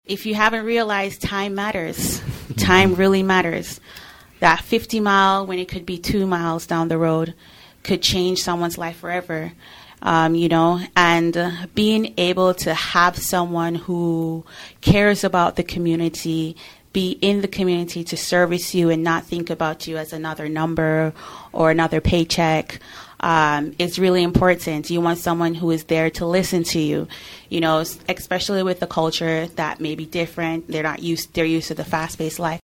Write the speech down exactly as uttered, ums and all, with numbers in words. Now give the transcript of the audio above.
If you haven't realized, time matters. Time really matters. That fifty mile, when it could be two miles down the road, could change someone's life forever. Um, you know, and uh, being able to have someone who cares about the community, be in the community to service you and not think about you as another number or another paycheck, um, is really important. You want someone who is there to listen to you, you know, especially with the culture that may be different. They're not used, they're used to the fast-paced life.